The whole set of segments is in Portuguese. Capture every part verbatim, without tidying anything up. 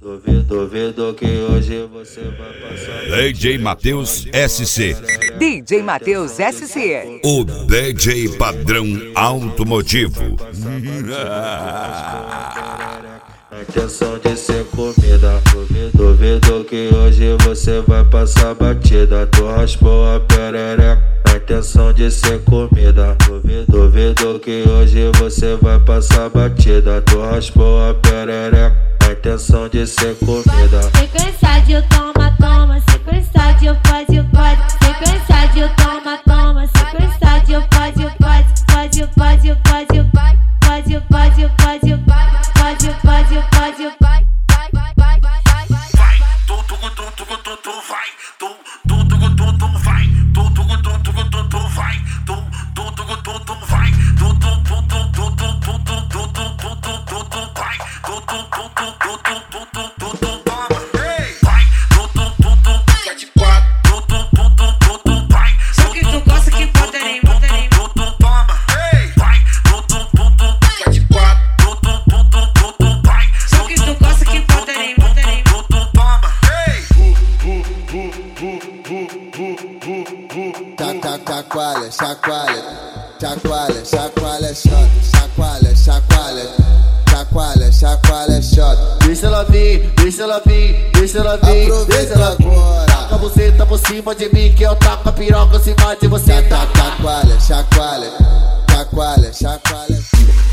Duvido, duvido que hoje você vai passar. D J Matheus S C. D J Matheus S C. O D J padrão automotivo. A intenção de ser comida. Duvido, duvido que hoje você vai passar batida. Tu raspou a perereca. A intenção de ser comida. Duvido, duvido que hoje você vai passar batida. Tu raspou a perereca. A intenção de ser comida. Sequência de toma, toma. Sequência de pode, pode. Sequência de toma, toma. Sequência de pode, pode. Pode, pode, pode, pode. Pode, pode, pode, pode. Pode, pode, pode, pode. Vai, tu tu tu tu tu tu vai, tu tu tu tu tu vai, tu tu tu tu tu tu vai, tu tu tu tu tu vai, tu tu tu tu tu tu tu tu tu tu tu vai, tu tu tu tu tu tu tu tu toma, ei, vai, tu tu tu tu que é de quatro, tu tu tu tu tu vai, só que tu gosta que bota em bota em tu tu toma, ei, vai, tu tu tu tu que é de quatro, tu tu tu tu tu vai, só que tu gosta que bota em bota em tu tu toma, ei. Chacoalha, chacoalha, chacoalha, chacoalha, shot, chacoalha, chacoalha, chacoalha, chacoalha, shot. Deixa ela vir, deixa ela vir, deixa ela vir, deixa ela vir. Taca você, tá por cima de mim que eu taco a piroca em cima de você. Chacoalha, chacoalha, chacoalha, chacoalha.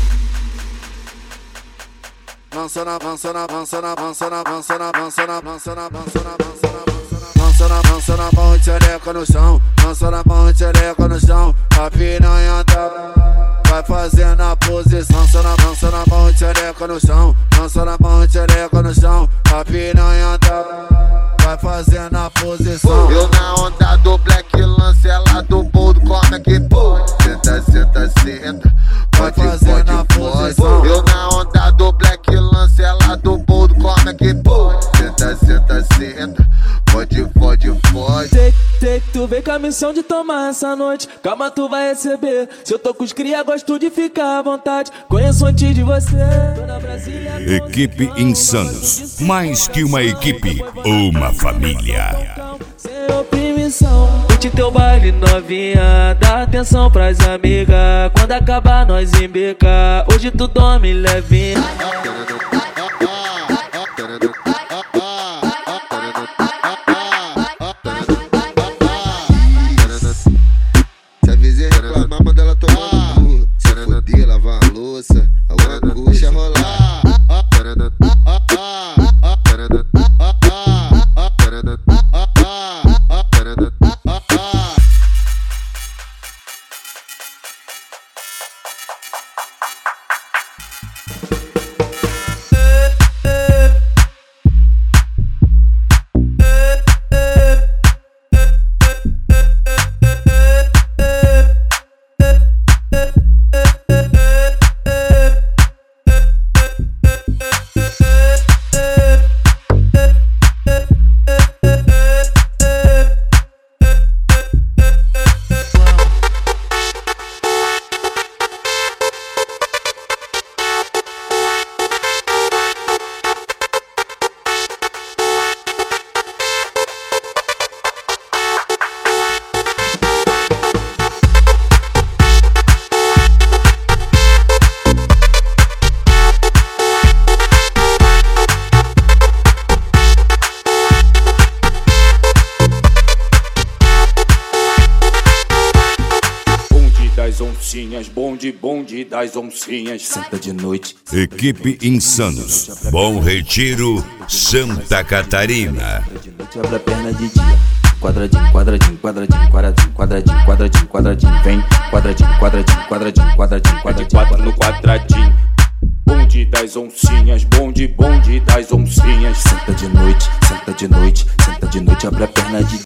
Avança na, avança na, avança na, avança na, avança na, avança na, avança na, avança na, avança na, avança na, avança na mão de xereca no chão, avança na mão de xereca no chão, a piranha tá, vai fazendo a posição, avança na, avança na mão de xereca no chão, avança na mão de xereca no chão, a piranha tá, vai fazendo a posição. Eu na onda do black lance, ela do boldo, como é que pode? Senta, senta, senta, vai pode, fazendo pode, a pode. posição. Eu na onda do black lance, ela do boldo, como é que pode? Senta, senta, senta, pode, pode, pode. Sei, sei que tu vem com a missão de tomar essa noite. Calma, tu vai receber. Se eu tô com os cria, gosto de ficar à vontade. Conheço antes de você. Dona Brasília, Equipe Insanos. Mais que uma equipe, uma família. sem oprimição. Curte teu baile novinha, dá atenção pras amigas. Quando acabar nós embica, hoje tu dorme levinha. Se a vizinha reclamar, manda ela tomar no cu. Se foder, lavar a louça, agora puxa rolar. Oncinhas, bonde, bonde das oncinhas. Senta de noite. Equipe Insanos. Bom Retiro, Santa Catarina. De noite abre a perna de dia. Quadradinho, quadradinho, quadradinho, quadradinho, quadradinho, quadradinho, quadradinho. Vem, quadradinho, quadradinho, quadradinho, quadradinho, quadradinho. Quatro no quadradinho. Bonde das oncinhas, bonde, bonde das oncinhas. Senta de noite, senta de noite, senta de noite, abre a perna de